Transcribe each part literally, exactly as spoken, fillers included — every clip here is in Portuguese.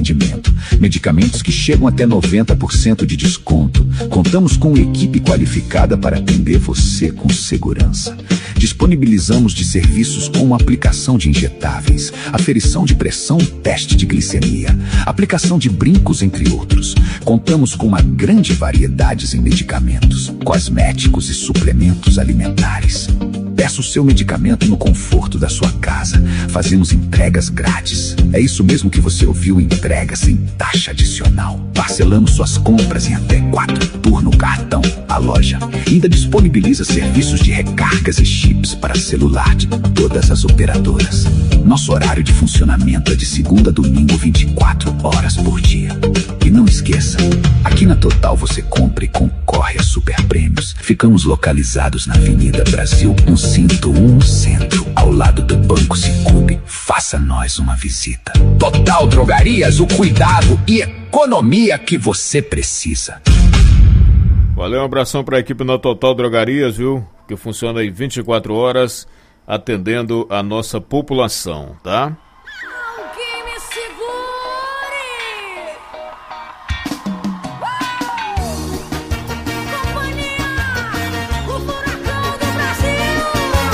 atendimento, medicamentos que chegam até noventa por cento de desconto. Contamos com equipe qualificada para atender você com segurança. Disponibilizamos de serviços como aplicação de injetáveis, aferição de pressão, teste de glicemia, aplicação de brincos, entre outros. Contamos com uma grande variedade em medicamentos, cosméticos e suplementos alimentares. Peça o seu medicamento no conforto da sua casa. Fazemos entregas grátis. É isso mesmo que você ouviu, entrega sem taxa adicional. Parcelamos suas compras em até quatro por no cartão. A loja ainda disponibiliza serviços de recargas e chips para celular de todas as operadoras. Nosso horário de funcionamento é de segunda a domingo, vinte e quatro horas por dia. E não esqueça, aqui na Total você compra e concorre a super prêmios. Ficamos localizados na Avenida Brasil cento e um, no centro, ao lado do Banco Cicobi. Faça nós uma visita. Total Drogarias, o cuidado e economia que você precisa. Valeu, um abração para a equipe na Total Drogarias, viu? Que funciona aí vinte e quatro horas, atendendo a nossa população, tá? Alguém me segure! Uh! Companhia! O furacão do Brasil!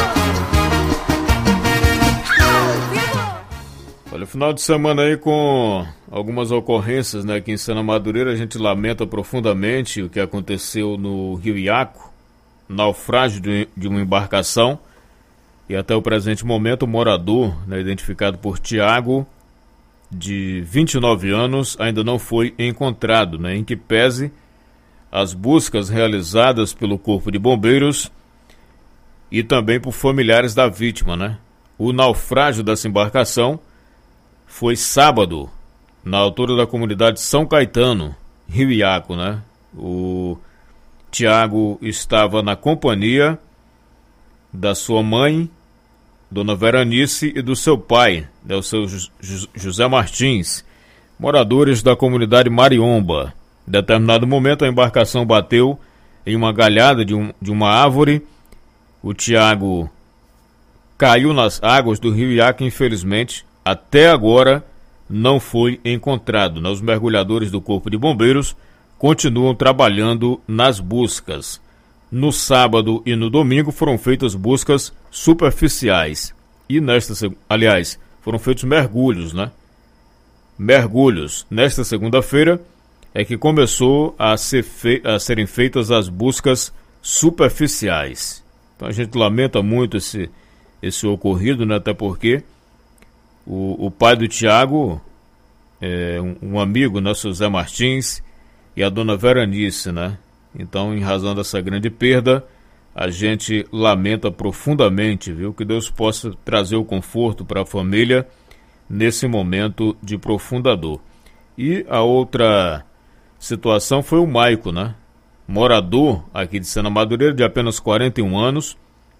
Ao vivo! Olha, final de semana aí com algumas ocorrências, né, aqui em Sena Madureira. A gente lamenta profundamente o que aconteceu no Rio Iaco, naufrágio de, de uma embarcação, e até o presente momento o morador, né, identificado por Tiago, de vinte e nove anos, ainda não foi encontrado, né, em que pese as buscas realizadas pelo Corpo de Bombeiros e também por familiares da vítima, né. O naufrágio dessa embarcação foi sábado, na altura da comunidade São Caetano, Rio Iaco, né? O Tiago estava na companhia da sua mãe, Dona Veranice, e do seu pai, né, o seu José Martins, moradores da comunidade Mariomba. Em determinado momento, a embarcação bateu em uma galhada de, um, de uma árvore. O Tiago caiu nas águas do Rio Iaco, infelizmente. Até agora não foi encontrado. Os mergulhadores do Corpo de Bombeiros continuam trabalhando nas buscas. No sábado e no domingo foram feitas buscas superficiais. E nesta, aliás, foram feitos mergulhos, né? Mergulhos. Nesta segunda-feira é que começou a, ser fe... a serem feitas as buscas superficiais. Então a gente lamenta muito esse, esse ocorrido, né? Até porque O, o pai do Tiago, é, um, um amigo, né, José Martins, e a dona Veranice, né? Então, em razão dessa grande perda, a gente lamenta profundamente, viu? Que Deus possa trazer o conforto para a família nesse momento de profunda dor. E a outra situação foi o Maico, né? Morador aqui de Sena Madureira, de apenas quarenta e um anos.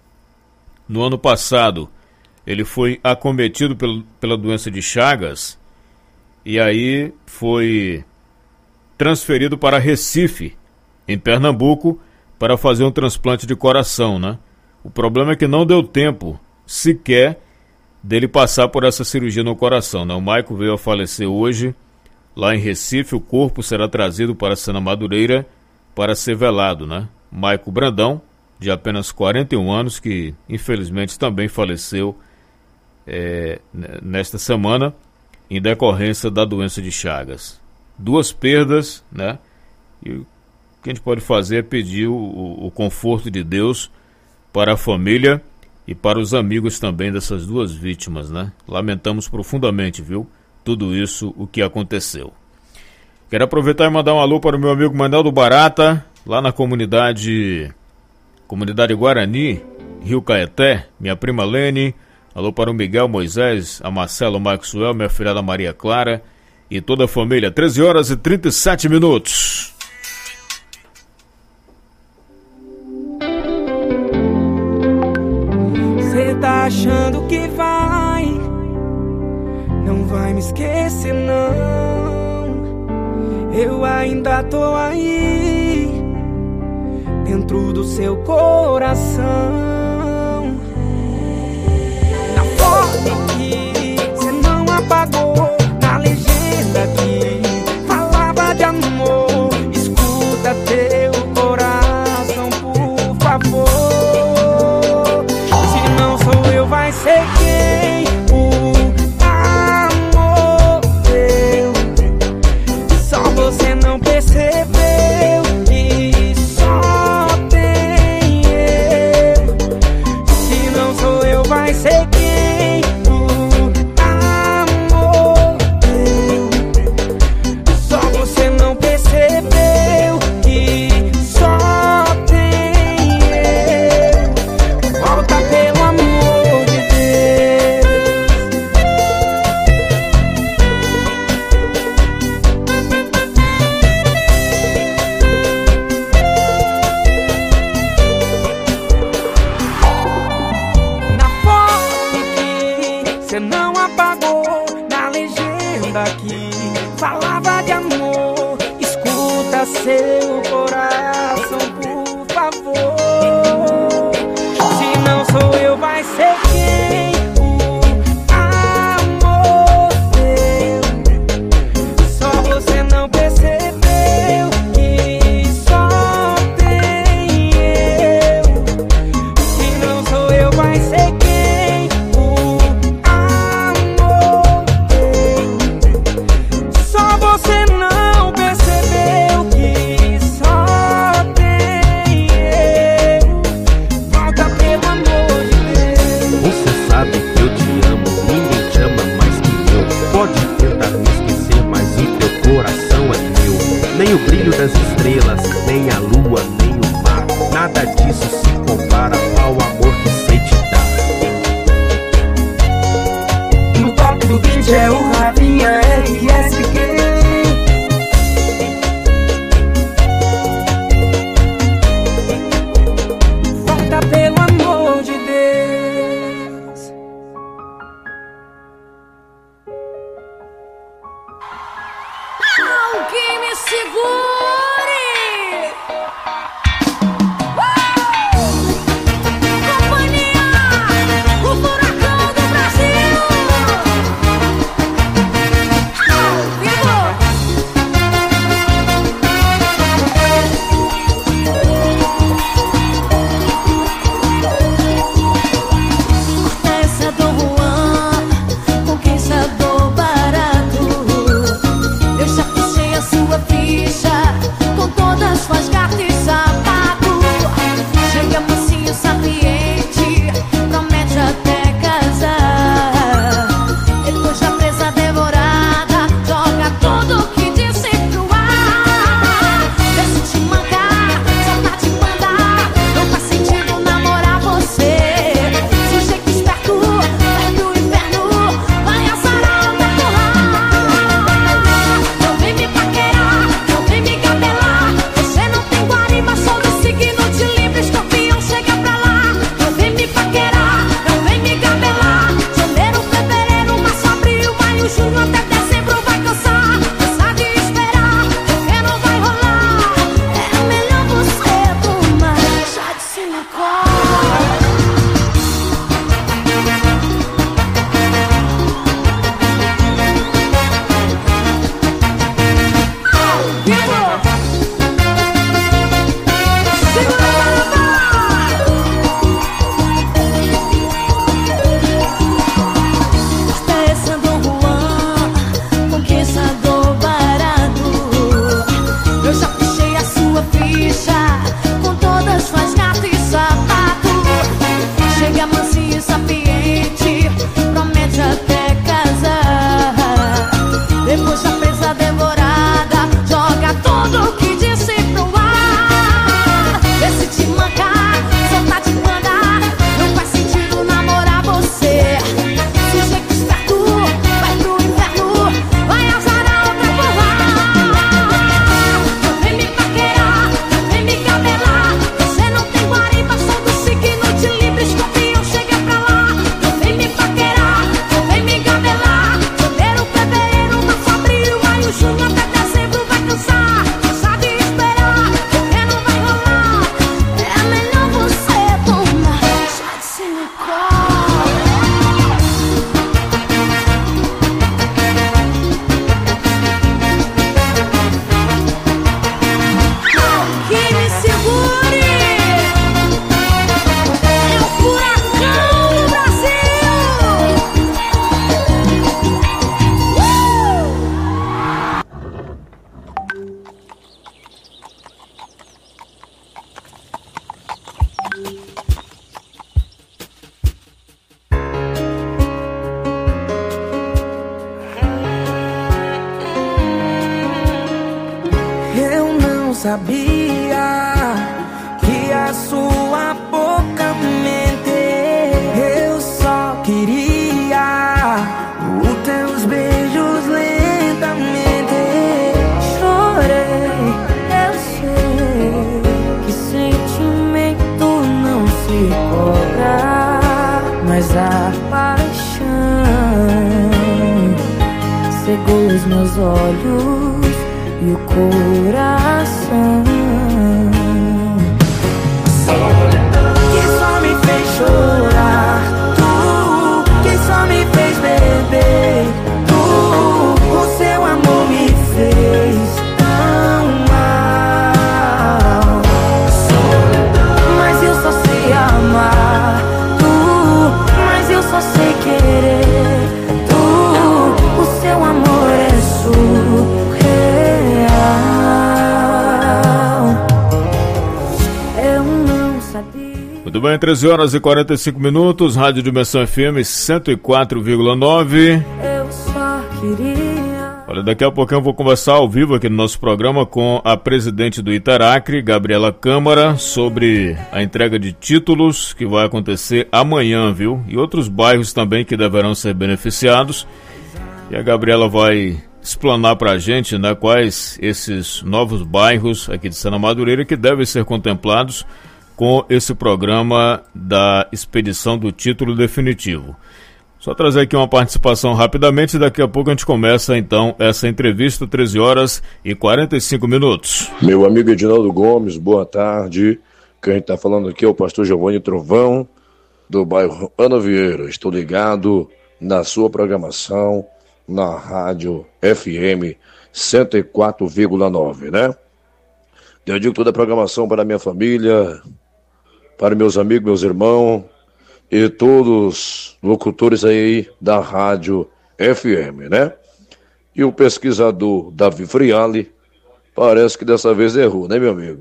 No ano passado, ele foi acometido pelo, pela doença de Chagas e aí foi transferido para Recife, em Pernambuco, para fazer um transplante de coração, né? O problema é que não deu tempo sequer dele passar por essa cirurgia no coração, né? O Maico veio a falecer hoje lá em Recife. O corpo será trazido para Sena Madureira para ser velado, né? Maico Brandão, de apenas quarenta e um anos, que infelizmente também faleceu É, nesta semana, em decorrência da doença de Chagas. Duas perdas, né? E o que a gente pode fazer é pedir o, o conforto de Deus para a família e para os amigos também dessas duas vítimas, né? Lamentamos profundamente, viu? Tudo isso, o que aconteceu. Quero aproveitar e mandar um alô para o meu amigo Maneldo Barata, lá na comunidade, comunidade Guarani, Rio Caeté, minha prima Lene. Alô para o Miguel Moisés, a Marcelo Maxwell, minha filhada Maria Clara e toda a família. treze horas e trinta e sete minutos. Cê tá achando que vai, não vai me esquecer não. Eu ainda tô aí, dentro do seu coração. Que cê não apagou na legenda que palavra de amor. Escuta seu coração, por favor. Se não sou eu, vai ser quem? O amor teu. Só você não percebeu que só tem eu. Se não sou eu, vai ser quem? O amor teu. Só você não percebeu que só tem eu. Volta pelo amor de Deus. Você sabe que eu te amo, ninguém te ama mais que eu. Pode tentar me esquecer, mas o teu coração é meu. Nem o brilho das estrelas, nem a lua, nem o mar, nada disso se compara ao amor que sei te dar. No toque do vinte é o Ravinha R S Q. Volta pelo amor de Deus. Alguém me segure! Uh! Companhia, o furacão do Brasil! Ao vivo! Essa Dom Juan, conquistador barato. Eu já puxei a sua ficha com todas suas cartas e sapato. Chega mocinho sapiente, promete até casar. Depois da presa devorada, joga tudo que disse pro ar. Vê se te mancar, só tá te mandar. Não faz sentido namorar você. Sujeito esperto, vai pro inferno, vai azarar o teu curral. Não vem me paquerar, não vem me gabelar. Você não tem guarima, sou do signo de Libra, escorpião, chega pra lá. Não vem me paquerar, não vem me gabelar. Janeiro, fevereiro, março, abril, maio, junho, até dezembro vai cansar. Cansar de esperar, porque não vai rolar. É melhor você tomar chá de silicone. Ao vivo! Segura a palavra! Esta é Dom Juan, conquistador barato. Eu já puxei a sua ficha com todas suas cartas e sapato. Chega mansinho e sapiente, promete até casar. Depois da presa devorada, joga tudo que disse pro ar. Vê se te mancar, só tá te mandar. Não faz sentido namorar você. Sujeito esperto, vai pro inferno, vai azarar o teu curral. Não vem me paquerar, não vem me cabelar. Você não tem guarima, sou do signo de Libra, escorpião, chega pra lá. Não vem me paquerar, não vem me gabelar. Janeiro, fevereiro, março, abril, maio, junho, até dezembro vai cansar. Cansar de esperar, porque não vai rolar. É melhor você tomar chá de silicone. Que me segure! É o furacão do Brasil! Eu não sabia que a sua boca mente. Eu só queria os teus beijos lentamente. Chorei, eu sei que sentimento não se cobra, mas a paixão cegou os meus olhos e o coração. Que só me fez chorar, tu, que só me fez beber, tu, o seu amor me fez tão mal. Mas eu só sei amar, tu, mas eu só sei querer, tu, o seu amor é surreal. Eu não sabia. Muito bem, treze horas e quarenta e cinco minutos, Rádio Dimensão F M cento e quatro vírgula nove. Eu só queria. Olha, daqui a pouquinho eu vou conversar ao vivo aqui no nosso programa com a presidente do Itaracre, Gabriela Câmara, sobre a entrega de títulos que vai acontecer amanhã, viu? E outros bairros também que deverão ser beneficiados. E a Gabriela vai explanar para a gente, né, quais esses novos bairros aqui de Sena Madureira que devem ser contemplados com esse programa da expedição do título definitivo. Só trazer aqui uma participação rapidamente e daqui a pouco a gente começa então essa entrevista, treze horas e quarenta e cinco minutos. Meu amigo Edinaldo Gomes, boa tarde. Quem está falando aqui é o pastor Giovanni Trovão, do bairro Ana Vieira. Estou ligado na sua programação na rádio F M cento e quatro vírgula nove, né? Eu digo toda a programação para a minha família, para meus amigos, meus irmãos e todos os locutores aí da rádio F M, né? E o pesquisador Davi Friali parece que dessa vez errou, né, meu amigo?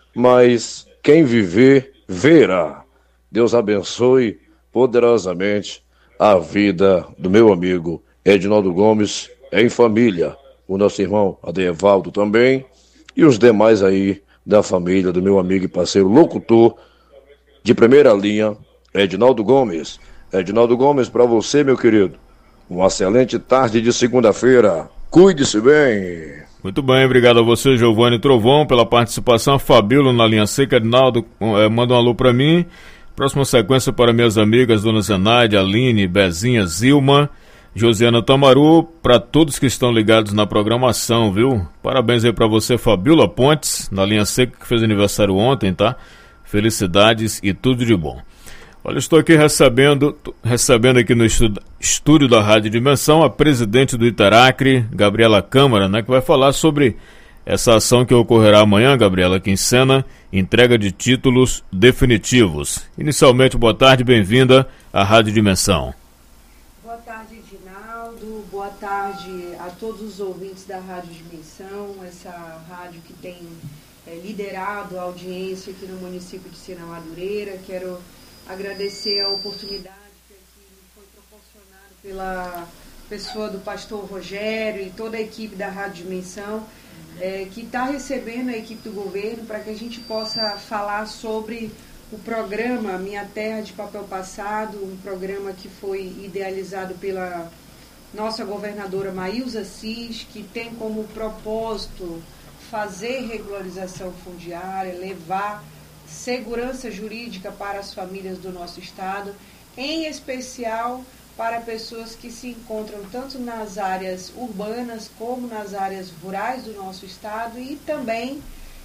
Mas quem viver, verá. Deus abençoe poderosamente a vida do meu amigo Edinaldo Gomes em família, o nosso irmão Adevaldo também, e os demais aí da família do meu amigo e parceiro locutor de primeira linha, Edinaldo Gomes. Edinaldo Gomes, para você, meu querido, uma excelente tarde de segunda-feira. Cuide-se bem. Muito bem, obrigado a você, Giovanni Trovão, pela participação. Fabíola na linha seca. Edinaldo, eh, manda um alô para mim. Próxima sequência para minhas amigas, Dona Zenaide, Aline, Bezinha, Zilma, Josiana Tamaru, para todos que estão ligados na programação, viu? Parabéns aí para você, Fabíola Pontes, na linha seca, que fez aniversário ontem, tá? Felicidades e tudo de bom. Olha, estou aqui recebendo, recebendo aqui no estúdio, estúdio da Rádio Dimensão a presidente do Itaracre, Gabriela Câmara, né, que vai falar sobre essa ação que ocorrerá amanhã, Gabriela, aqui em Sena, entrega de títulos definitivos. Inicialmente, boa tarde, bem-vinda à Rádio Dimensão. Boa tarde, Edinaldo, boa tarde a todos os ouvintes da Rádio Dimensão, essa rádio que tem é, liderado a audiência aqui no município de Sena Madureira. Quero agradecer a oportunidade que aqui me foi proporcionada pela pessoa do pastor Rogério e toda a equipe da Rádio Dimensão, é, que está recebendo a equipe do governo para que a gente possa falar sobre o programa Minha Terra de Papel Passado, um programa que foi idealizado pela nossa governadora Maílza Assis, que tem como propósito fazer regularização fundiária, levar segurança jurídica para as famílias do nosso estado, em especial para pessoas que se encontram tanto nas áreas urbanas como nas áreas rurais do nosso estado, e também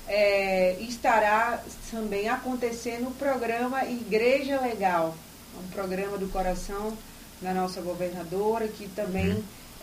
é, estará também acontecendo o programa Igreja Legal, um programa do coração da nossa governadora, que também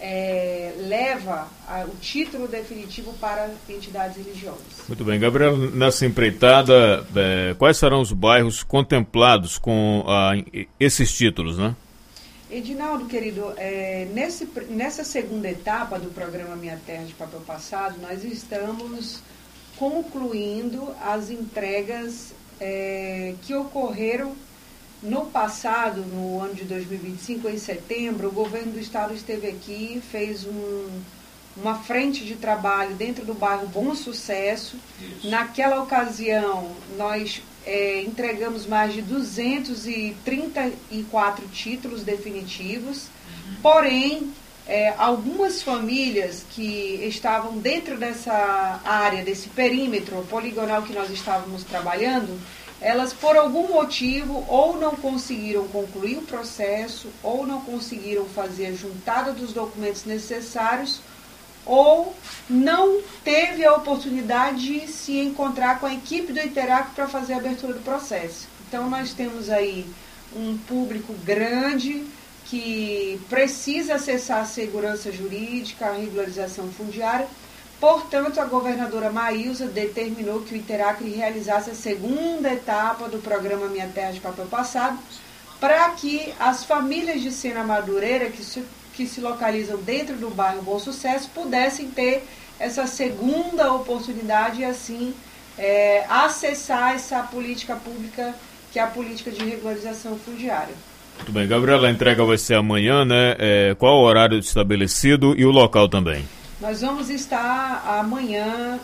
É, leva a, o título definitivo para entidades religiosas. Muito bem, Gabriel, nessa empreitada, é, quais serão os bairros contemplados com a, esses títulos, né? Edinaldo, querido, é, nesse, nessa segunda etapa do programa Minha Terra de Papel Passado, nós estamos concluindo as entregas é, que ocorreram no passado, no ano de dois mil e vinte e cinco, em setembro. O governo do estado esteve aqui, fez um, uma frente de trabalho dentro do bairro Bom Sucesso. Isso. Naquela ocasião, nós é, entregamos mais de duzentos e trinta e quatro títulos definitivos, uhum. Porém, é, algumas famílias que estavam dentro dessa área, desse perímetro poligonal que nós estávamos trabalhando, elas, por algum motivo, ou não conseguiram concluir o processo, ou não conseguiram fazer a juntada dos documentos necessários, ou não teve a oportunidade de se encontrar com a equipe do Interac para fazer a abertura do processo. Então nós temos aí um público grande que precisa acessar a segurança jurídica, a regularização fundiária. Portanto, a governadora Maílza determinou que o Interac realizasse a segunda etapa do programa Minha Terra de Papel Passado, para que as famílias de Sena Madureira, que se, que se localizam dentro do bairro Bom Sucesso, pudessem ter essa segunda oportunidade e, assim, é, acessar essa política pública, que é a política de regularização fundiária. Muito bem, Gabriela, a entrega vai ser amanhã, né? É, qual o horário estabelecido e o local também? Nós vamos estar amanhã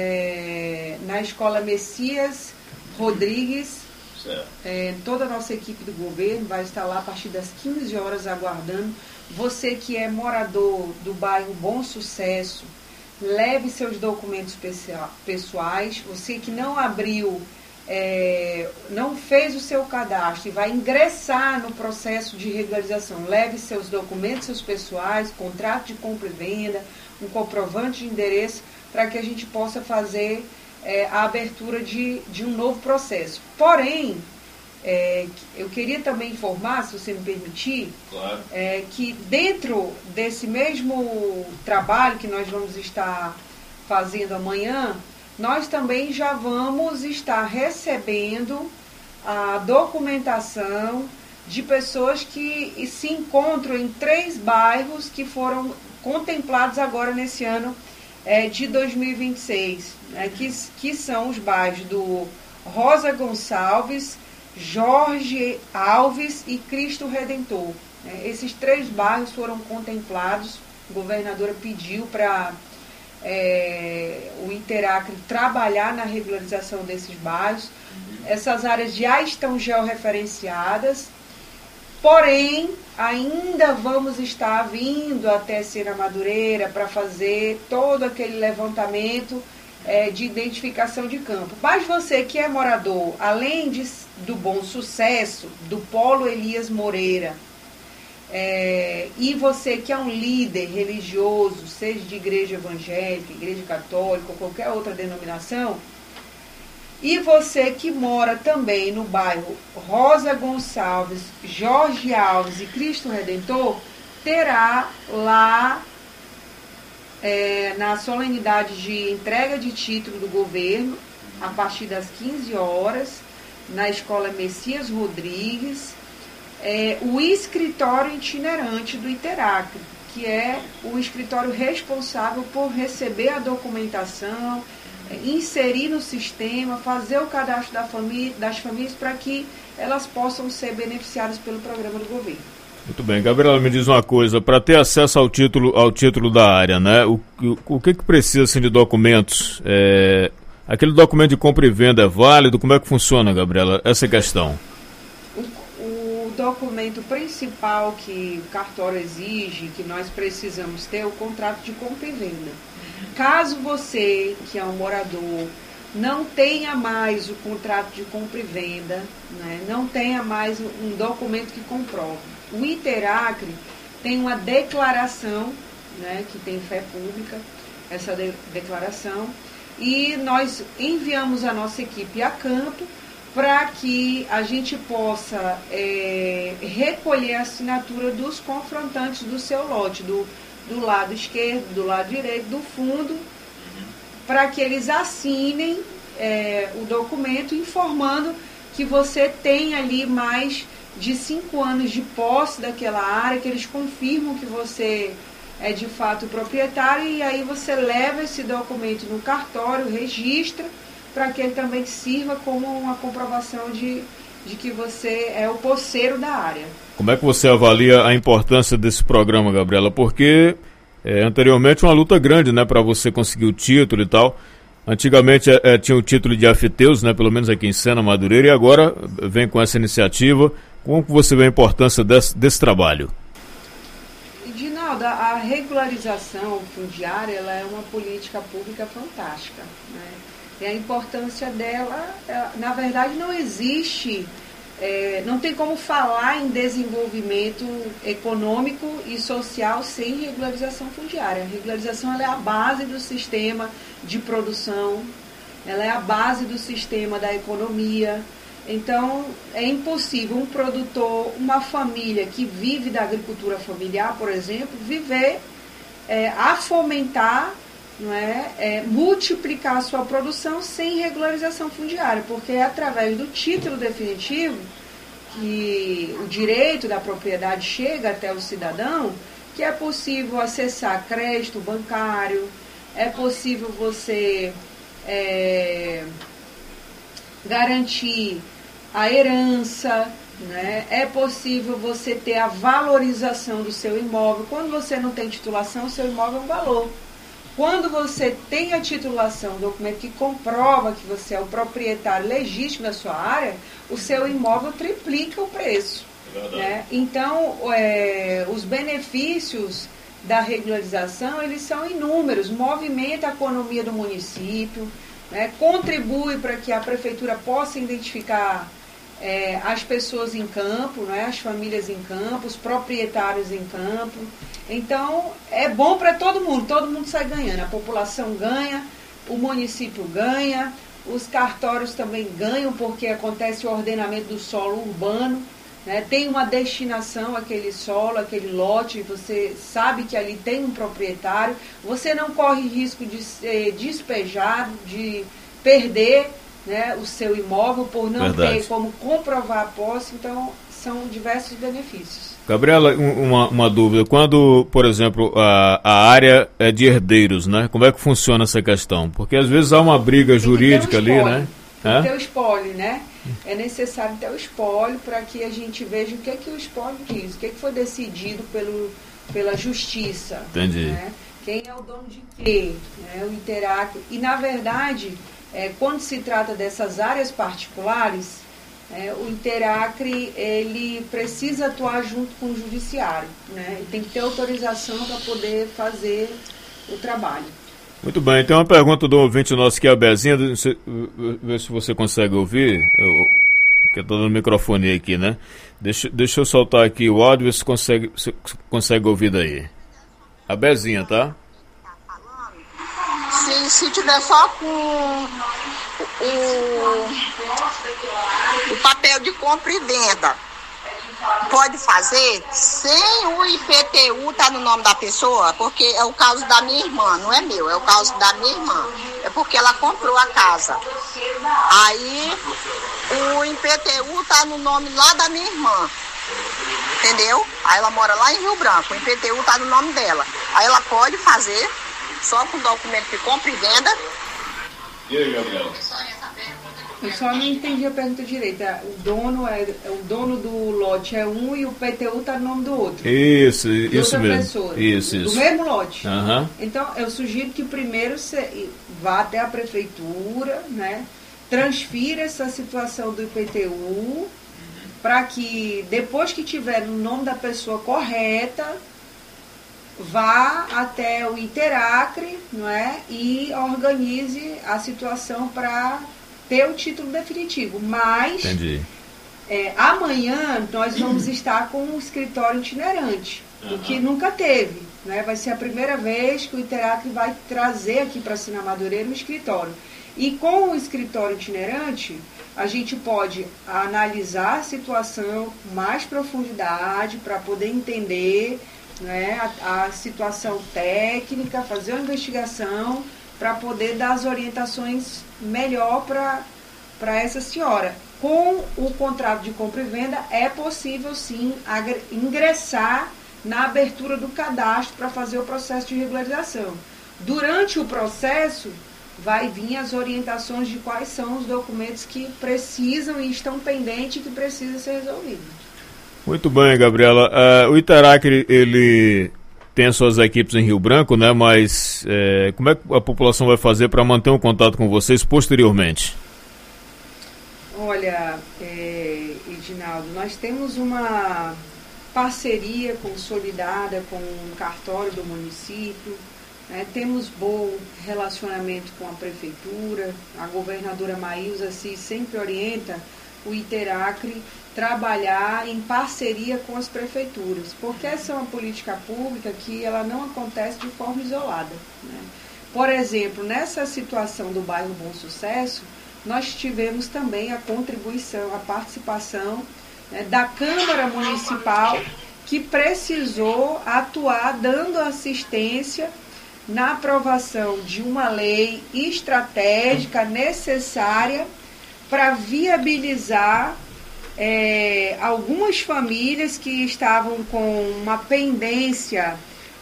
é, na Escola Messias Rodrigues. É, toda a nossa equipe do governo vai estar lá a partir das quinze horas aguardando. Você que é morador do bairro Bom Sucesso, leve seus documentos pessoais. Você que não abriu, é, não fez o seu cadastro e vai ingressar no processo de regularização, leve seus documentos seus pessoais, contrato de compra e venda, um comprovante de endereço, para que a gente possa fazer é, a abertura de, de um novo processo. Porém, é, eu queria também informar, se você me permitir, claro. é, que dentro desse mesmo trabalho que nós vamos estar fazendo amanhã, nós também já vamos estar recebendo a documentação de pessoas que se encontram em três bairros que foram contemplados agora nesse ano é, de dois mil e vinte e seis, né, que, que são os bairros do Rosa Gonçalves, Jorge Alves e Cristo Redentor. Né. Esses três bairros foram contemplados, a governadora pediu para é, o Interac trabalhar na regularização desses bairros. Essas áreas já estão georreferenciadas, porém, ainda vamos estar vindo até Sena Madureira para fazer todo aquele levantamento é, de identificação de campo. Mas você que é morador, além de, do Bom Sucesso, do Polo Elias Moreira, é, e você que é um líder religioso, seja de igreja evangélica, igreja católica ou qualquer outra denominação, e você que mora também no bairro Rosa Gonçalves, Jorge Alves e Cristo Redentor, terá lá é, na solenidade de entrega de título do governo, a partir das quinze horas, na Escola Messias Rodrigues, é, o escritório itinerante do Interac, que é o escritório responsável por receber a documentação, inserir no sistema, fazer o cadastro da família, das famílias para que elas possam ser beneficiadas pelo programa do governo. Muito bem, Gabriela, me diz uma coisa, para ter acesso ao título, ao título da área, né, o, o, o que que precisa assim, de documentos? É, aquele documento de compra e venda é válido? Como é que funciona, Gabriela, essa questão? O, o documento principal que o cartório exige, que nós precisamos ter, é o contrato de compra e venda. Caso você, que é um morador, não tenha mais o contrato de compra e venda, né, não tenha mais um documento que comprove, o Interac tem uma declaração, né, que tem fé pública, essa de, declaração, e nós enviamos a nossa equipe a campo para que a gente possa é, recolher a assinatura dos confrontantes do seu lote, do do lado esquerdo, do lado direito, do fundo, uhum. para que eles assinem é, o documento informando que você tem ali mais de cinco anos de posse daquela área, que eles confirmam que você é de fato proprietário, e aí você leva esse documento no cartório, registra, para que ele também sirva como uma comprovação de, de que você é o posseiro da área. Como é que você avalia a importância desse programa, Gabriela? Porque é, anteriormente uma luta grande, né, para você conseguir o título e tal. Antigamente é, é, tinha o título de afeteus, né, pelo menos aqui em Sena Madureira, e agora vem com essa iniciativa. Como que você vê a importância desse, desse trabalho? Edinaldo, a regularização fundiária ela é uma política pública fantástica, né? E a importância dela, ela, na verdade, não existe é, não tem como falar em desenvolvimento econômico e social sem regularização fundiária. A regularização ela é a base do sistema de produção, ela é a base do sistema da economia. Então, é impossível um produtor, uma família que vive da agricultura familiar, por exemplo, viver é, a fomentar, não é, é, multiplicar a sua produção sem regularização fundiária, porque é através do título definitivo que o direito da propriedade chega até o cidadão, que é possível acessar crédito bancário, é possível você é, garantir a herança, né? É possível você ter a valorização do seu imóvel. Quando você não tem titulação, o seu imóvel é um valor. Quando você tem a titulação, um documento que comprova que você é o proprietário legítimo da sua área, o seu imóvel triplica o preço. Né? Então, é, os benefícios da regularização, eles são inúmeros, movimenta a economia do município, né? Contribui para que a prefeitura possa identificar É, as pessoas em campo, né, as famílias em campo, os proprietários em campo. Então, é bom para todo mundo, todo mundo sai ganhando. A população ganha, o município ganha, os cartórios também ganham, porque acontece o ordenamento do solo urbano, né, tem uma destinação àquele solo, aquele lote, você sabe que ali tem um proprietário, você não corre risco de ser despejado, de perder, né, o seu imóvel por não Verdade. ter como comprovar a posse. Então são diversos benefícios. Gabriela, uma, uma dúvida, quando, por exemplo, a, a área é de herdeiros, né, como é que funciona essa questão? Porque às vezes há uma briga jurídica ali, né? Tem que ter o espólio, né? É necessário ter o espólio para que a gente veja o que é que o espólio diz, o que é que foi decidido pelo, pela justiça. Entendi. Né? Quem é o dono de quê? Né? O Interacre. E na verdade, É, quando se trata dessas áreas particulares, é, o Interacre ele precisa atuar junto com o judiciário, né? E tem que ter autorização para poder fazer o trabalho. Muito bem, tem uma pergunta do ouvinte nosso que é a Bezinha, ver se você consegue ouvir, eu, porque eu estou dando microfone aqui, né? Deixa, deixa eu soltar aqui o áudio, ver se consegue, se consegue ouvir daí. A Bezinha, tá? Se, se tiver só com o, o papel de compra e venda, pode fazer sem o I P T U estar tá no nome da pessoa, porque é o caso da minha irmã, não é meu, é o caso da minha irmã. É porque ela comprou a casa. Aí o I P T U está no nome lá da minha irmã. Entendeu? Aí ela mora lá em Rio Branco, o I P T U está no nome dela. Aí ela pode fazer só com documento de compra e venda. E aí, Gabriela? Eu só não entendi a pergunta direito. O dono, é, o dono do lote é um e o P T U está no nome do outro. Isso, de isso outra mesmo. Pessoa, isso, do isso. mesmo lote. Uhum. Então, eu sugiro que primeiro você vá até a prefeitura, né, transfira essa situação do I P T U, para que depois que tiver o nome da pessoa correta, vá até o Interacre, não é, e organize a situação para ter o título definitivo. Mas é, amanhã nós vamos estar com um escritório itinerante, uhum. o que nunca teve. Né? Vai ser a primeira vez que o Interacre vai trazer aqui para Sina Madureira um escritório. E com o escritório itinerante, a gente pode analisar a situação com mais profundidade para poder entender, né, a, a situação técnica, fazer uma investigação para poder dar as orientações melhor para essa senhora. Com o contrato de compra e venda é possível sim ingressar na abertura do cadastro para fazer o processo de regularização. Durante o processo vai vir as orientações de quais são os documentos que precisam e estão pendentes e que precisam ser resolvidos. Muito bem, Gabriela. Uh, o Interacre, ele tem as suas equipes em Rio Branco, né? Mas é, como é que a população vai fazer para manter um contato com vocês posteriormente? Olha, é, Edinaldo, nós temos uma parceria consolidada com o cartório do município, né? Temos bom relacionamento com a prefeitura, a governadora Maísa Assis sempre orienta o Interacre trabalhar em parceria com as prefeituras, porque essa é uma política pública que ela não acontece de forma isolada, né? Por exemplo, nessa situação do bairro Bom Sucesso, nós tivemos também a contribuição, a participação, né, da Câmara Municipal, que precisou atuar dando assistência na aprovação de uma lei estratégica necessária para viabilizar é, algumas famílias que estavam com uma pendência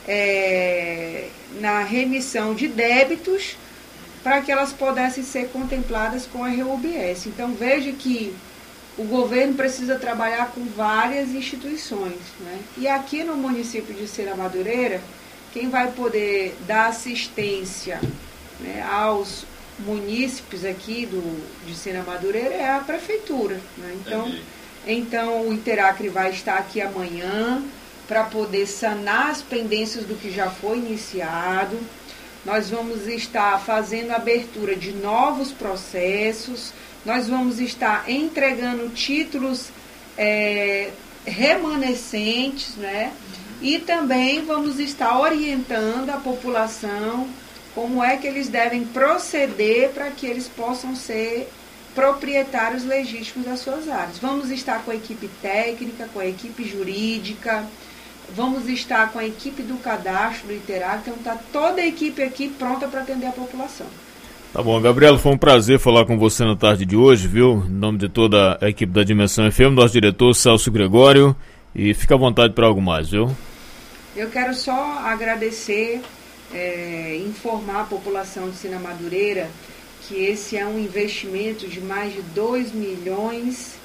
é, na remissão de débitos para que elas pudessem ser contempladas com a R U B S. Então veja que o governo precisa trabalhar com várias instituições, né? E aqui no município de Sena Madureira, quem vai poder dar assistência, né, aos munícipes aqui do, de Sena Madureira é a prefeitura, né? Então, então o Interacre vai estar aqui amanhã para poder sanar as pendências do que já foi iniciado. Nós vamos estar fazendo a abertura de novos processos, nós vamos estar entregando títulos é, remanescentes, né? E também vamos estar orientando a população como é que eles devem proceder para que eles possam ser proprietários legítimos das suas áreas. Vamos estar com a equipe técnica, com a equipe jurídica, vamos estar com a equipe do cadastro do Interacre, então está toda a equipe aqui pronta para atender a população. Tá bom, Gabriela, foi um prazer falar com você na tarde de hoje, viu? Em nome de toda a equipe da Dimensão F M, nosso diretor Celso Gregório, e fica à vontade para algo mais, viu? Eu quero só agradecer, é, informar a população de Sena Madureira que esse é um investimento de mais de dois milhões,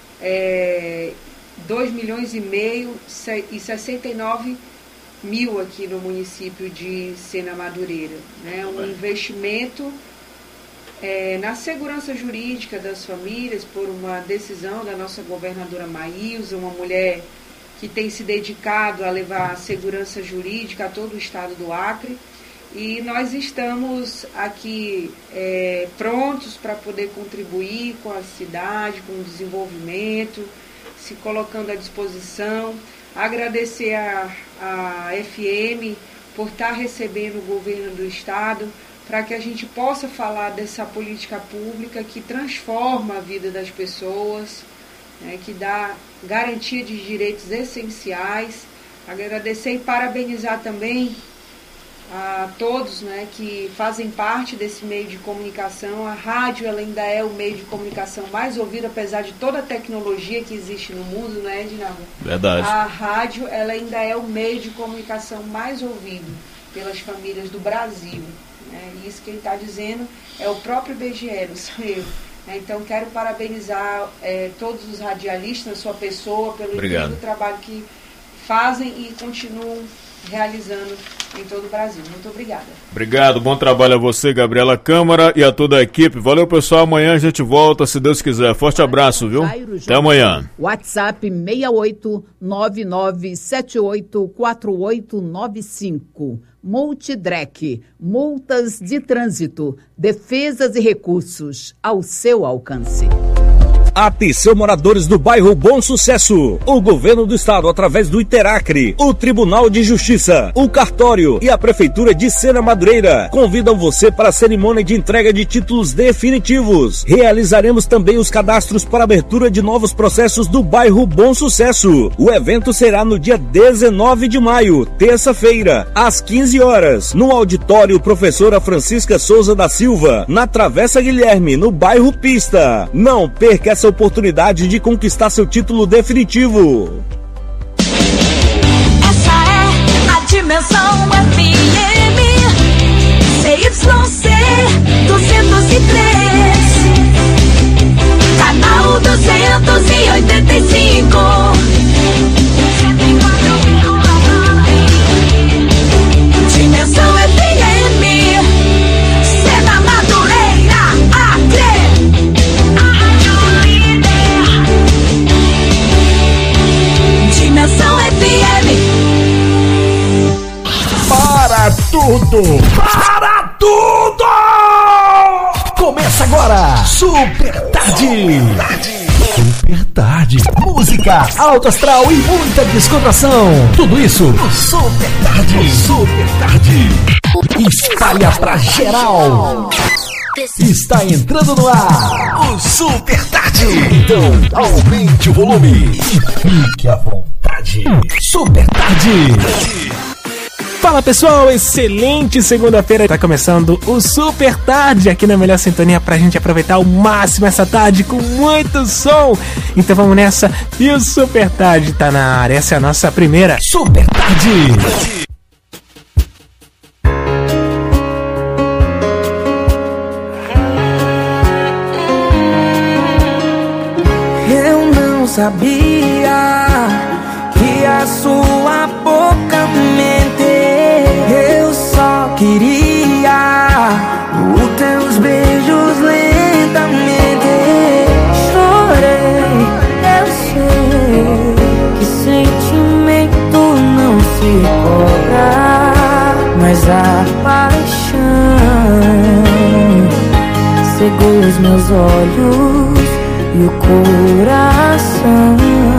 é, dois milhões e meio e sessenta e nove mil aqui no município de Sena Madureira, né? Um investimento é, na segurança jurídica das famílias por uma decisão da nossa governadora Maísa, uma mulher que tem se dedicado a levar a segurança jurídica a todo o estado do Acre. E nós estamos aqui é, prontos para poder contribuir com a cidade, com o desenvolvimento, se colocando à disposição. Agradecer a, a F M por estar recebendo o governo do estado, para que a gente possa falar dessa política pública que transforma a vida das pessoas, né, que dá garantia de direitos essenciais. Agradecer e parabenizar também a todos, né, que fazem parte desse meio de comunicação. A rádio ela ainda é o meio de comunicação mais ouvido, apesar de toda a tecnologia que existe no mundo, não é, Edinaldo? Verdade. A rádio ela ainda é o meio de comunicação mais ouvido pelas famílias do Brasil, né? E isso quem está dizendo é o próprio I B G E, não sou eu. Então quero parabenizar é, todos os radialistas, na sua pessoa, pelo incrível trabalho que fazem e continuam realizando em todo o Brasil. Muito obrigada. Obrigado, bom trabalho a você, Gabriela Câmara, e a toda a equipe. Valeu, pessoal, amanhã a gente volta, se Deus quiser. Forte abraço, viu? Até amanhã. WhatsApp seis oito nove nove sete oito quatro oito nove cinco. Multidrec, multas de trânsito, defesas e recursos ao seu alcance. Atenção, moradores do bairro Bom Sucesso. O governo do estado, através do Interacre, o Tribunal de Justiça, o cartório e a Prefeitura de Sena Madureira convidam você para a cerimônia de entrega de títulos definitivos. Realizaremos também os cadastros para abertura de novos processos do bairro Bom Sucesso. O evento será no dia dezenove de maio, terça-feira, às quinze horas, no auditório Professora Francisca Souza da Silva, na Travessa Guilherme, no bairro Pista. Não perca essa oportunidade de conquistar seu título definitivo. Essa é a Dimensão F M C Y C duzentos e três, canal duzentos e oitenta e cinco. Dimensão F M, Sena Madureira, Acre. Dimensão F M. Para tudo! Para tudo! Começa agora, Super Tarde! tarde. Música, alto astral e muita descontração. Tudo isso no Super Tarde. Super Tarde. Espalha pra geral. Está entrando no ar o Super Tarde. Então aumente o volume e fique à vontade. Super Tarde. Fala pessoal, excelente segunda-feira. Tá começando o Super Tarde aqui na melhor sintonia pra gente aproveitar ao máximo essa tarde com muito som. Então vamos nessa. E o Super Tarde tá na área. Essa é a nossa primeira Super Tarde. Eu não sabia que a sua boca mente. Eu só queria os teus beijos lentamente. Chorei, eu sei que sentimento não se cobra, mas a paixão cegou os meus olhos e o coração.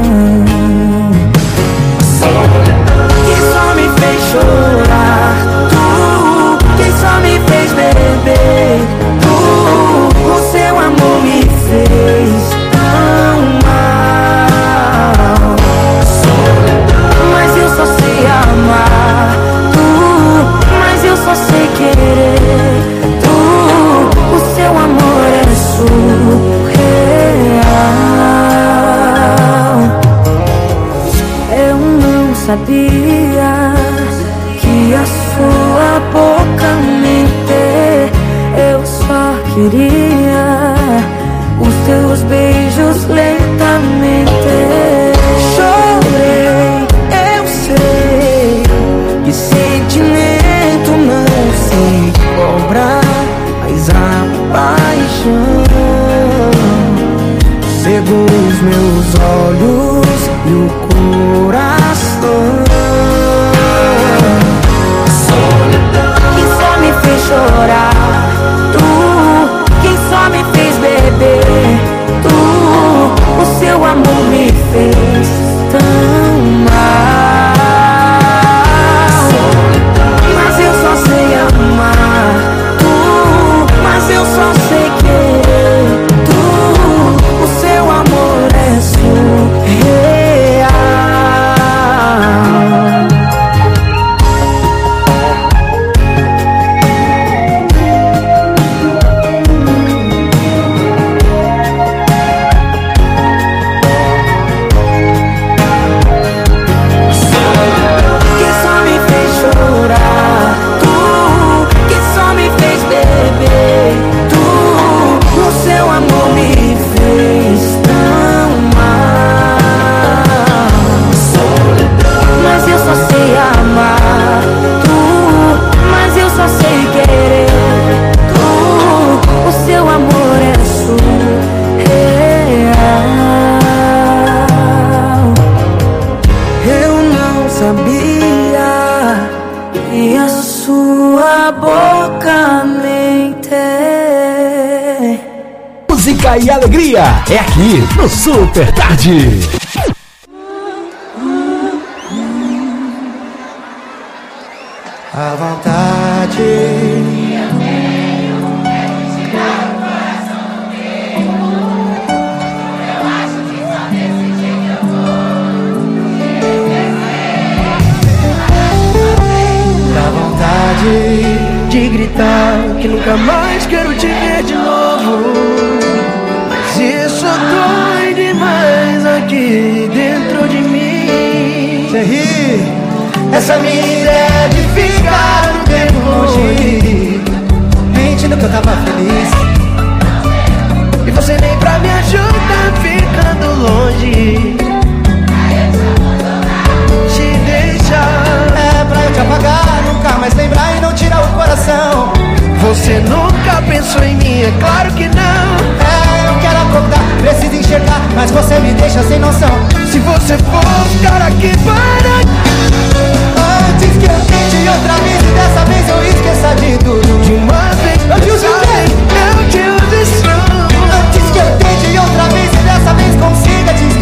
Que só me fez chorar, tu, que só me fez beber, tu, o seu amor me fez tão mal. Mas eu só sei amar, tu, mas eu só sei querer, tu, o seu amor é surreal. Eu não sabia que a sua boca mente. Eu só queria os teus beijos lentamente. Chorei, eu sei que sentimento não se cobra, mas a paixão cegou os meus olhos e o coração. Quem só me fez chorar, tu, quem só me fez beber, tu, o seu amor me fez tão mal. Mas eu só sei amar, tu, mas eu só sei querer, tu, o seu amor é surreal. Quem só me fez chorar, tu, quem só me fez beber, tu, o seu amor me fez tão mal. Mas eu só sei amar, tu, mas eu só sei querer, tu, o seu amor é surreal. Eu não sabia que a sua boca mente. Música e alegria é aqui no Super Tarde. A vontade dá vontade de gritar que nunca mais quero te ver de novo. Mas isso dói demais aqui dentro de mim. Você ri? Essa minha ideia de ficar um tempo longe, mentindo que eu tava feliz, e você nem pra me ajudar ficando longe. Te deixar é pra eu te apagar, nunca mais lembrar e não tirar o coração. Você nunca pensou em mim, é claro que não. É, eu quero acordar, preciso enxergar, mas você me deixa sem noção. Se você for ficar aqui para antes que eu tente outra vez, e dessa vez eu esqueça de tudo. De uma vez, eu te usei, eu te usei. Antes que eu tente outra vez, e dessa vez consiga te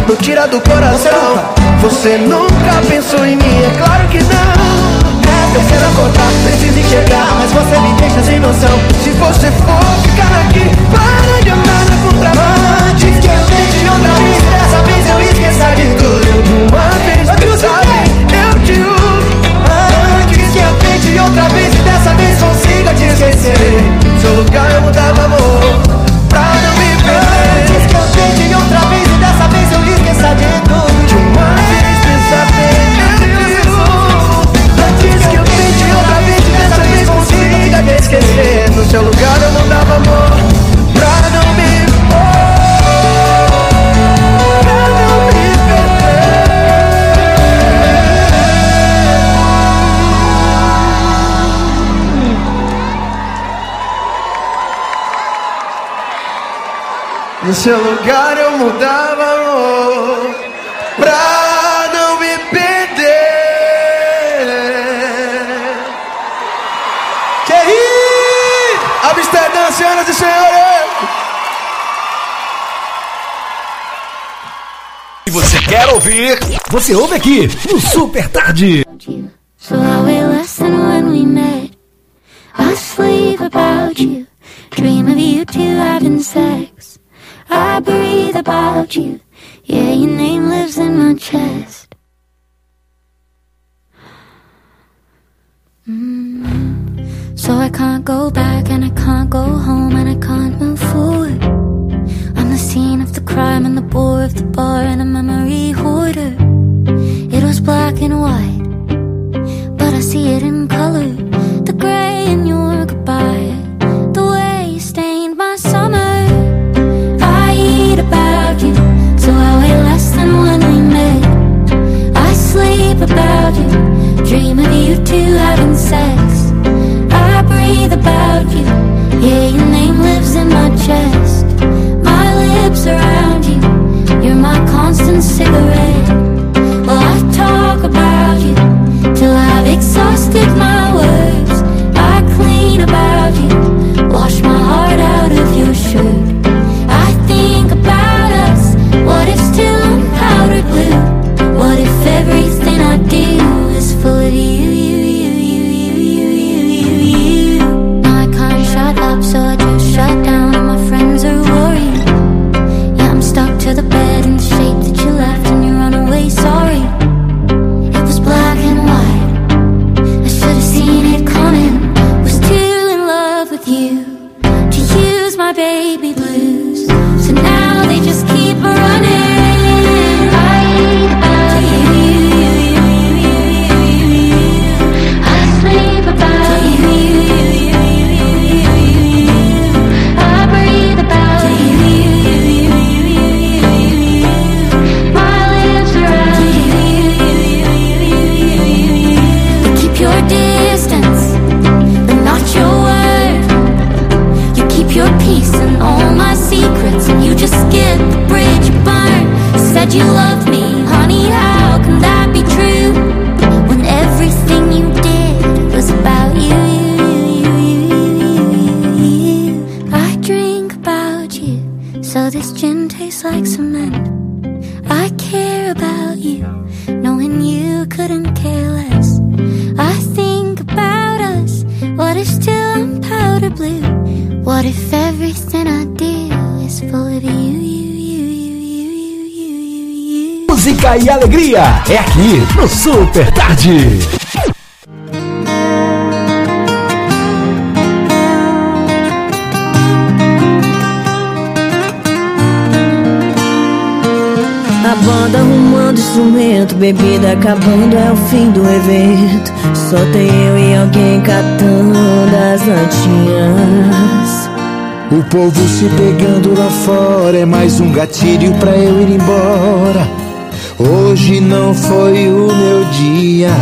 quando tira do coração. Você nunca pensou em mim, é claro que não. É terceira acordar, preciso enxergar, mas você me deixa sem noção. Se você for ficar aqui, para de andar na contramão. Antes que eu tente outra vez, dessa vez eu esqueça de tudo. De uma vez, sabe, eu te uso. Antes que eu tente outra vez, e dessa vez consiga te esquecer. Seu lugar eu mudava, amor, pra não me perder. Antes que eu tente outra vez, e dessa vez eu esqueça de tudo. De uma vez, pensa bem, antes que eu tente outra vez, e dessa vez consiga te esquecer. No seu lugar eu mudava, amor, pra não me no seu lugar eu mudava, amor, pra não me perder. Que rir! Amsterdã, senhoras e senhores! E você quer ouvir? Você ouve aqui no Super Tarde. So are we less than when we met? I sleep about you, dream of you two having sex. I breathe about you, yeah, your name lives in my chest. Mm. So I can't go back and I can't go home and I can't move forward. I'm the scene of the crime and the bore of the bar and a memory hoarder. It was black and white, but I see it in color. The gray in your goodbye, the way you stained my summer. About you, so I weigh less than when we met. I sleep about you, dream of you two having sex. I breathe about you, yeah, your name lives in my chest. My lips around you, you're my constant cigarette. Well, I talk about you till I've exhausted my words. I clean about you, wash my heart out of your shirt. What if still I'm powder blue? What if everything I do is full of you, you, you, you, you, you, you, you, you? Now I can't shut up, so I just shut down and my friends are worried. Yeah, I'm stuck to the bed in the shape that you left and you run away, sorry. It was black and white, I should have seen it coming. Was too in love with you to use my baby blues. So now they just keep running. You love me, honey, how can that be true? When everything you did was about you, you, you, you, you, you. I drink about you, so this gin tastes like cement. I care about you, knowing you couldn't care less. I think about us, what if still I'm powder blue? What if everything I do is full of you, you? Música e alegria é aqui no Super Tarde. A banda arrumando instrumento, bebida acabando, é o fim do evento. Só tem eu e alguém catando as latinhas. O povo se pegando lá fora, é mais um gatilho pra eu ir embora. Hoje não foi o meu dia.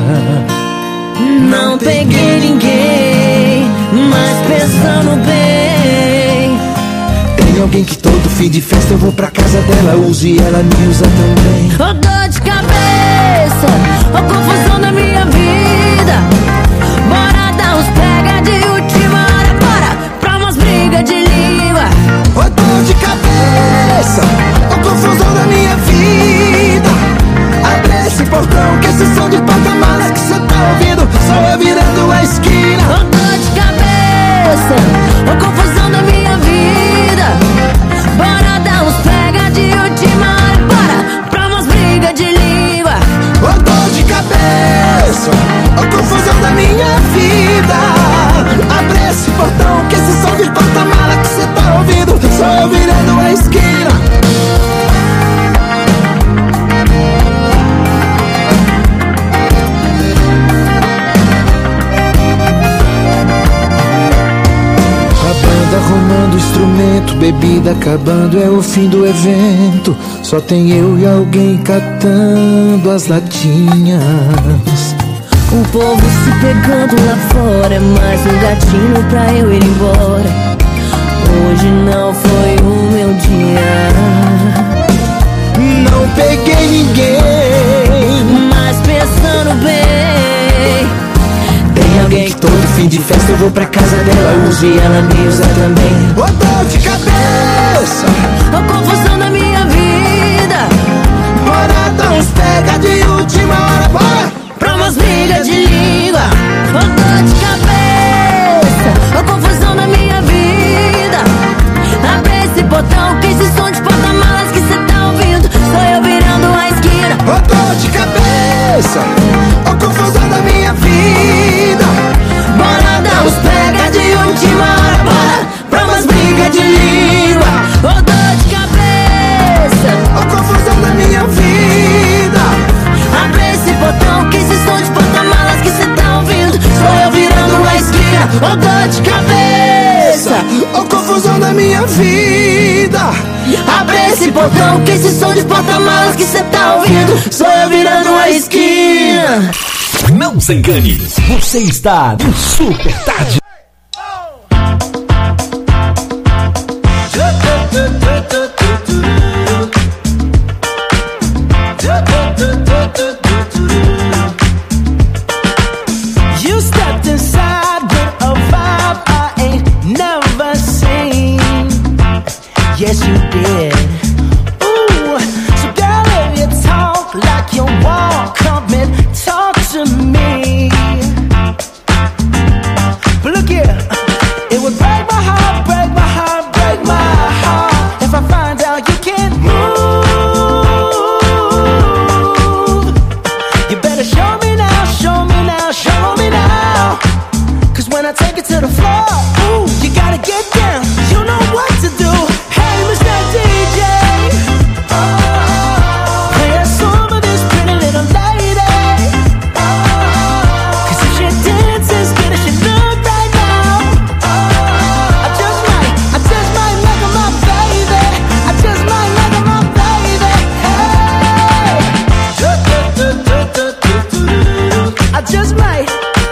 Não peguei ninguém, mas pensando bem. Tem alguém que todo fim de festa eu vou pra casa dela, uso e ela me usa também. Ô dor de cabeça, ô confusão da minha vida. Bora dar uns pega de última hora, bora pra umas brigas de língua. Ô dor de cabeça, ô confusão da minha vida. momento, bebida acabando, é o fim do evento. Só tem eu e alguém catando as latinhas. O povo se pegando lá fora, é mais um gatinho pra eu ir embora. Hoje não foi o meu dia. Não peguei ninguém, mas pensando bem, tem alguém que todo fim de festa eu vou pra casa dela, uso e ela me usa também. Ô dor de cabeça, a confusão da minha vida. Bora dar uns pega de última hora, bora pra umas brigas de língua. Ô dor de cabeça, a confusão da minha vida. Abre esse botão, que esse som de porta-malas que cê tá ouvindo, sou eu virando a esquina. Ô dor de cabeça, a confusão da minha vida. Bora dar uns pega de última hora, bora pra umas brigas de língua. Ô dor de cabeça, a confusão da minha vida. Abre esse botão, que esse som de porta-malas que cê tá ouvindo, sou eu virando a esquina. Ô dor de cabeça, a confusão da minha vida. Abre esse botão, que esse som de porta-malas que cê tá ouvindo, sou eu virando a esquina. Não se engane, você está no Super Tarde. You stepped inside with a vibe I ain't never seen. Yes, you did. Ooh, so girl, if you talk like you walk, come and talk to me. But look here, it would break my heart, break my heart, break my heart if I find out you can't move. You better show me now, show me now, show me now. Cause when I take it to the floor, ooh, you gotta get down, you know what to do. Hey, Mister D J, oh, play a song for this pretty little lady. Oh, cause if she dances good as she look right now, oh, I just might, I just might make her my baby. I just might make her my baby. Hey, I just might.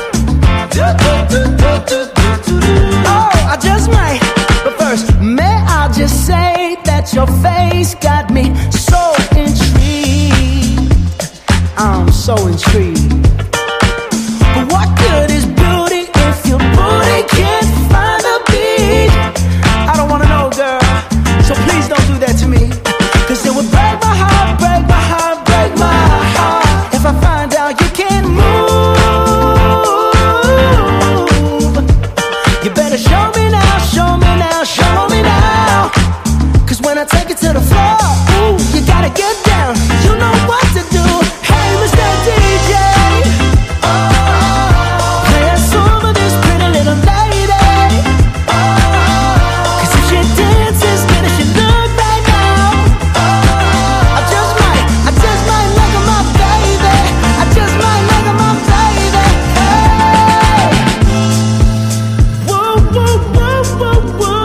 Oh, I just might. But first, may I just say that your face got me so intrigued. I'm so intrigued. But what good is beauty if your booty can't find a beat? I don't wanna know, girl, so please don't do that to me. Cause it would break my heart, break my heart, break my heart if I find out you can't move. You better show me now, show me now, show me now. Cause when I take it to the floor, ooh, you gotta get down, you know what to do. Hey, Mister D J, oh, play a song for this pretty little lady. Oh, cause if she dances good as she look right now, oh, I just might, I just might make her my baby. I just might make her my baby. Hey, whoa, whoa, whoa, whoa, whoa.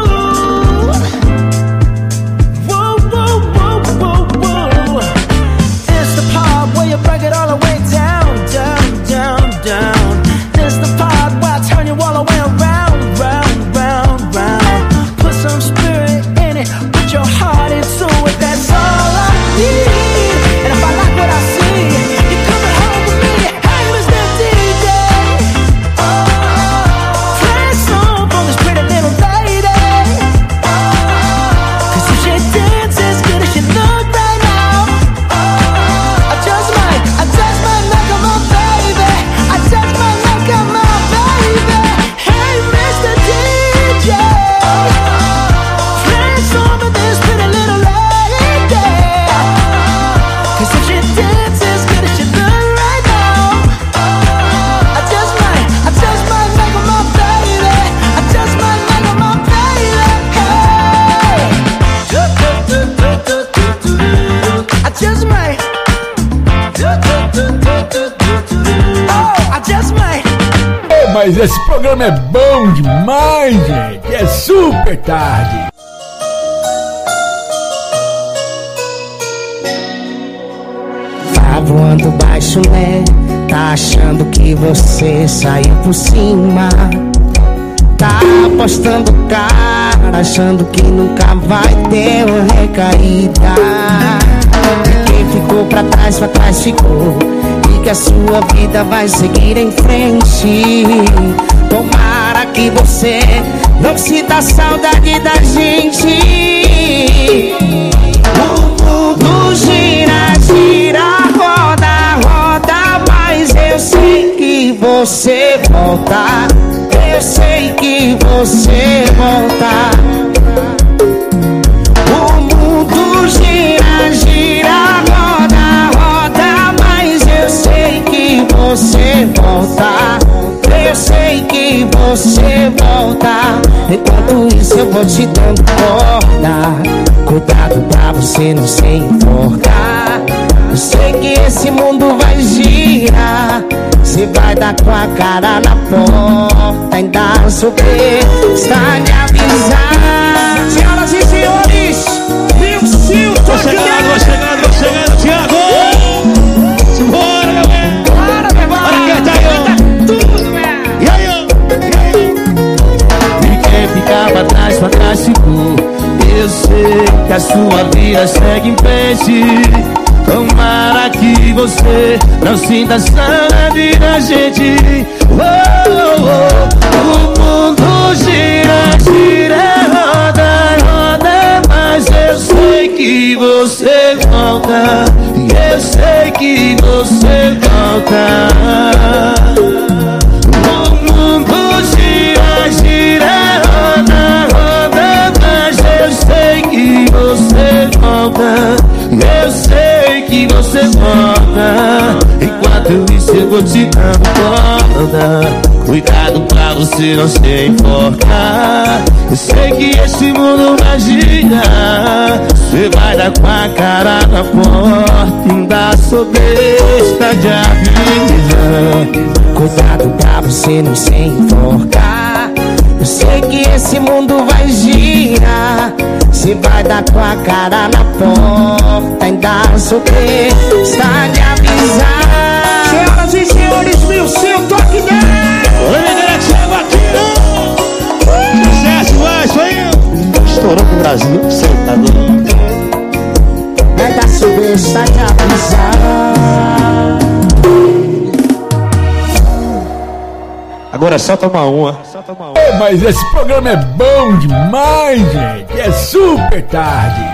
Whoa, whoa, whoa, whoa, whoa. It's the part where you break it all the way down, down, down, down. It's the part where I turn you all the way around, round, round, round. Put some spirit in it, put your heart into it, that's all I need. And if I like what I see, you're coming home with me. Hey, Mister D J, oh, play a song for this pretty little lady. Oh, cause if she dances good as she look right now, oh, I just might, I just might make her my baby. I just might make her my baby. Hey, Mister D J, play a song for this pretty little lady. Cause if she dances good as she look right now, I just might, I just might make her my baby. I just might make her my baby. Hey, I just might. Oh, I just might. Mas esse programa é bom demais, gente. É super tarde. Tá voando baixo, né? Tá achando que você saiu por cima. Tá apostando cara, achando que nunca vai ter uma recaída. E quem ficou pra trás, pra trás ficou. E que a sua vida vai seguir em frente. Tomara que você não sinta saudade da gente. O mundo gira, gira, roda, roda, mas eu sei que você volta. Eu sei que você volta. O mundo gira, gira, roda, roda, mas eu sei que você volta. Eu sei que você volta. Enquanto isso eu vou te dando corda. Cuidado pra você não se enforcar. Eu sei que esse mundo vai girar. Você vai dar com a cara na porta. Ainda super está de avisar. Senhoras e senhores, Vilcil, tô chegando, tô chegando, tô chegando, Thiago. Simbora, meu bem. Bora, meu bora. Bora, quem tá aí? Tudo, velho. E aí, e aí? E quem ficar pra trás, pra trás ficou. Eu sei que a sua vida segue em frente. Tomara que você não sinta saudade da gente. Oh, oh, oh. O mundo gira, gira, roda, roda, mas eu sei que você volta. Eu sei que você volta. O mundo gira, gira, roda, roda, mas eu sei que você volta. Eu sei que você volta. Enquanto isso eu vou te dando corda. Cuidado pra você não se enforcar. Eu sei que esse mundo vai girar. Você vai dar com a cara na porta. Ainda sou besta de avisar. Cuidado pra você não se enforcar. Eu sei que esse mundo vai girar. Você vai dar com a cara na porta. Ainda sou está de avisar. Senhoras e senhores, Vilcil, toque nele. Oi, galera, que chegou aqui, não. Sucesso, vai, isso aí. Estourou pro Brasil, você tá doido. Ainda sou está de avisar. Agora é só tomar uma. É, mas esse programa é bom demais, gente. É super tarde.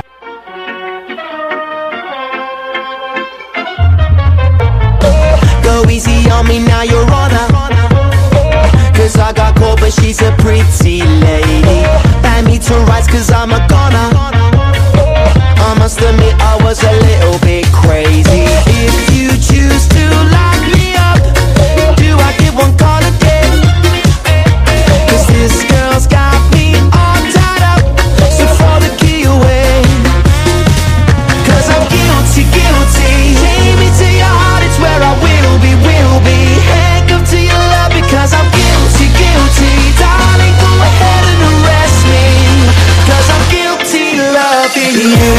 Go easy on me, now you're on her. Cause I got caught, but she's a pretty lady. Ban me to rise, cause I'm a goner. I must admit I was a little bit crazy. If you choose to lock me up, do I get one call a day? Cause this girl's got me all tied up, so throw the key away. Cause I'm guilty, guilty. Take me to your heart, it's where I will be, will be. Handcuffed to your love because I'm guilty, guilty. Darling, go ahead and arrest me. Cause I'm guilty loving you.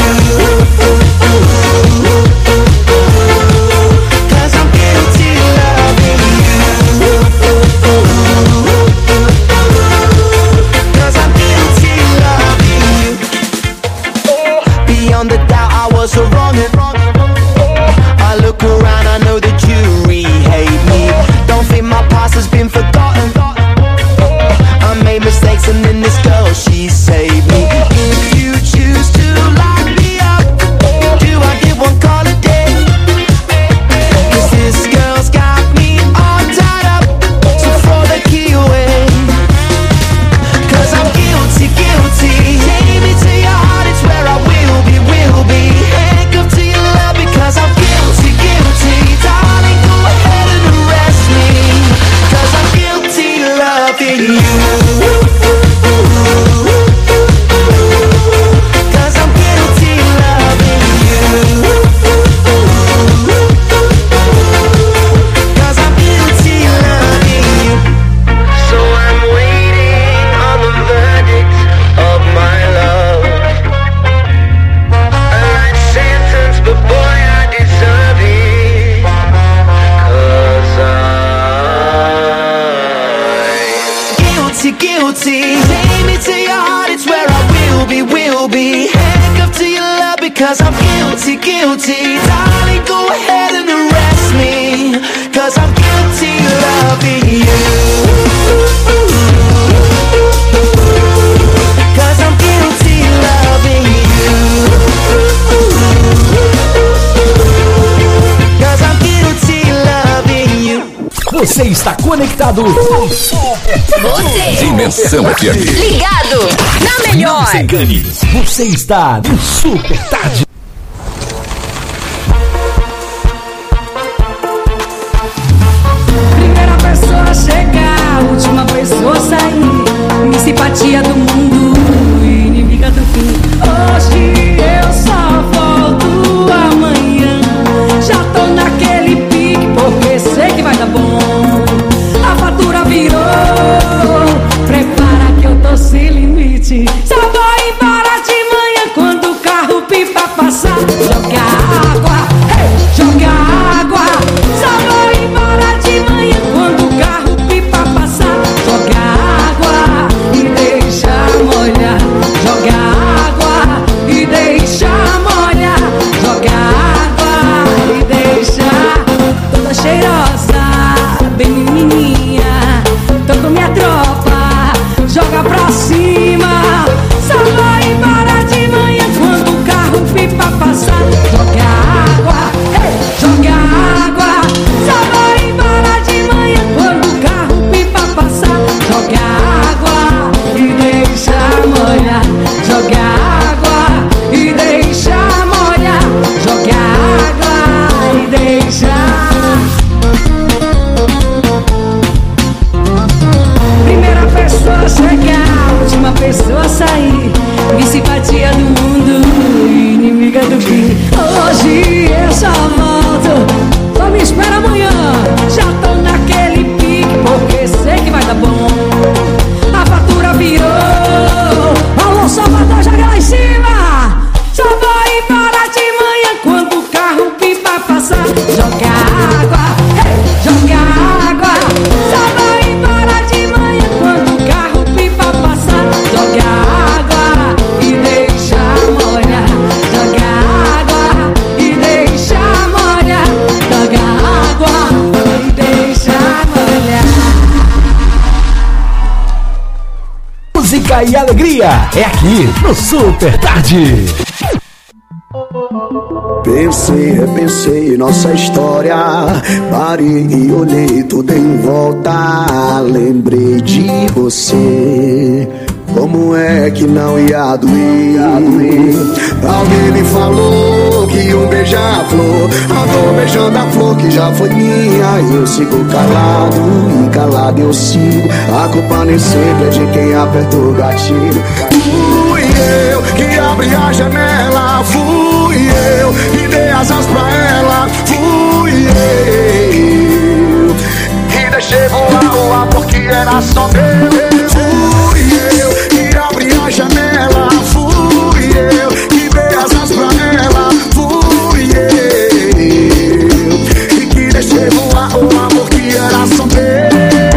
Cause I'm guilty loving you. Cause I'm guilty loving you. Beyond the doubt I was a wrongin'. I look around, I know the jury hate me. Don't think my past has been forgotten. I made mistakes and then this girl, she saved me. If you choose to lock me up, do I get one call a day? Cause this girl's got me all tied up, so throw the key away. Cause I'm guilty, guilty. Take me to your heart, it's where I will be, will be. Handcuffed to your love still be handcuffed to your love because I'm guilty, guilty. Darling, go ahead and arrest me, cause I'm guilty loving you. Cause I'm guilty loving you. Cause I'm guilty loving you. Você está conectado no Super Você. Dimensão F M. Ligado na melhor. Não se engane. Você está no Super Tarde. Primeira pessoa a chegar, última pessoa a sair. Minha simpatia do mundo, inimiga do fim. Hoje eu só volto amanhã. Já tô naquele pique porque sei que vai dar bom. A fatura virou, prepara que eu tô sem limite. Só vou embora de manhã quando o carro pipa passar. Joga água, hey, joga água. Só vou embora de manhã quando o carro pipa passar. Joga água e deixa molhar. Joga água e deixa molhar. Joga água e deixa toda cheirosa, bem menininha. Tô com minha tropa, joga pra cima. Só vou embora de manhã quando o carro pipa passar. Joga água, hey, joga água. Só vou embora de manhã quando o carro pipa passar. Joga água e deixa molhar. Joga água e deixa molhar. Joga água e deixa. Primeira pessoa a chegar, última pessoa a sair. Minha simpatia do mundo, inimiga do fim. Hoje eu só volto, só me espera amanhã. Já tô naquele pique porque sei que vai dar bom. A fatura virou, alô Salvador, joga lá em cima. Só vou embora de manhã quando o carro pipa passar. Joga água, hey, joga água. Só vou embora de manhã quando o carro pipa passar. Joga água e deixa molhar. Joga água e deixa molhar. Joga água e deixa molhar. Música e alegria é aqui no Super Tarde. Pensei, repensei nossa história, parei e olhei tudo em volta. Lembrei de você, como é que não ia doer? Alguém me falou que um beija-flor, andou beijando a flor que já foi minha. E eu sigo calado, e calado eu sigo. A culpa nem sempre é de quem apertou o gatilho. Fui eu que abri a janela, fui eu que dei asas pra ela, fui eu que deixei voar o ar porque era só meu. Fui eu que abri a janela, fui eu que dei asas pra ela, fui eu e que deixei voar o amor que era só meu.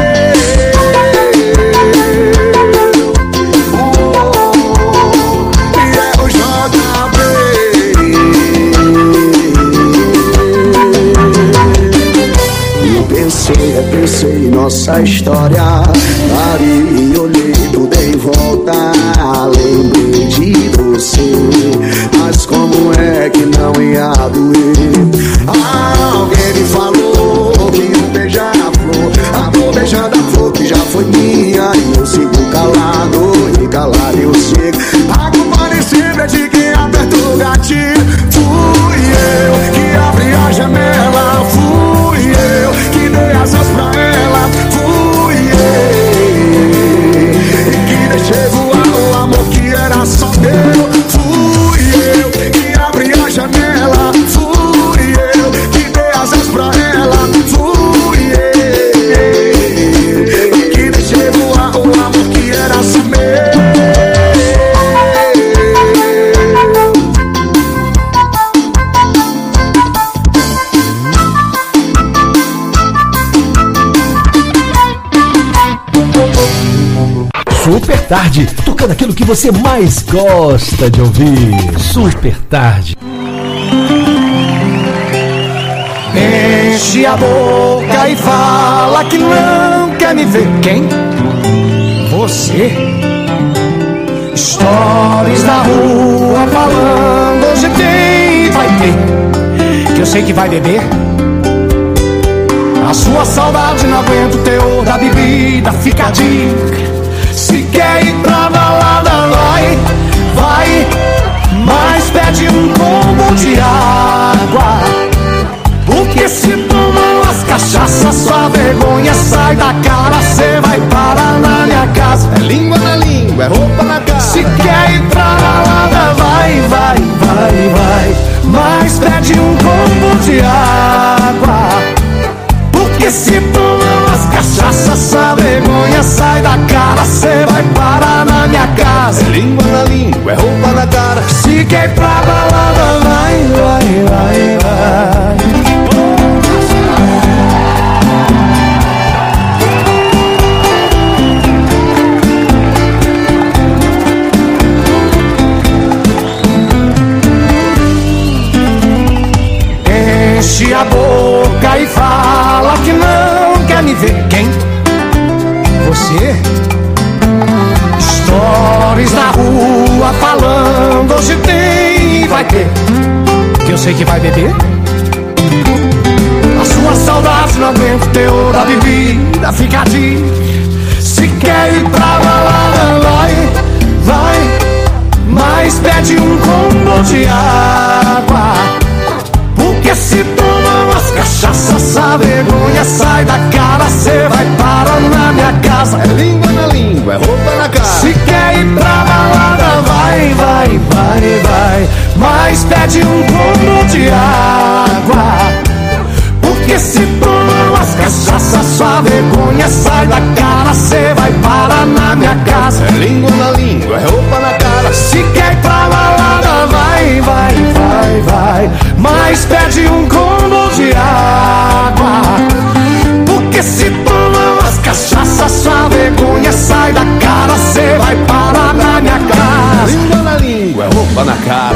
Repensei nossa história, parei e olhei tudo em volta. Lembrei de você, mas como é que não ia doer? Alguém me falou que um beija-flor, amor beijando a flor que já foi minha. E eu sigo calado, e calado eu sigo. A culpa nem sempre é de quem apertou o gatilho. Fui eu que abri a janela, fui eu que dei asas pra ela, fui eu Super Tarde, tocando aquilo que você mais gosta de ouvir. Super Tarde. Enche a boca e fala que não quer me ver. Quem? Você. Stories na rua falando hoje tem, vai ter, que eu sei que vai beber. A sua saudade não aguenta o teor da bebida. Fica a dica, se quer ir pra balada vai, vai, mas pede um combo de água. Porque se tomar umas cachaças, sua vergonha sai da cara. Cê vai parar na minha casa. É língua na língua, é roupa na cara. Se quer ir pra balada, vai, vai, vai, vai, mas pede um combo de água. Porque se tomar umas cachaças, sua vergonha sai da cara. Cê vai parar na minha casa. É língua na língua, é roupa na cara. Se quer ir pra balada, vai, vai, vai, vai. Enche a boca e fala que não quer me ver. Quem? Você. Stories na rua falando hoje tem e vai ter, que eu sei que vai beber. A sua saudade não aguenta o teor da bebida. Fica a dica, se quer ir pra balada vai, vai, mas pede um combo de água. Porque se toma umas cachaças, a vergonha sai da cara. Cê vai parar na minha casa. É língua na língua, é roupa na cara. Se quer ir pra balada, vai, vai, vai, vai, mas pede um combo de água. Porque se toma umas cachaças, sua vergonha sai da cara. Cê vai parar na minha casa. É língua na língua, é roupa na cara. Se quer ir pra balada, vai, vai, vai, vai, mas pede um combo de água. Porque se toma umas cachaças, sua vergonha sai da cara. Cê vai parar na minha casa. Língua na língua, é roupa na cara.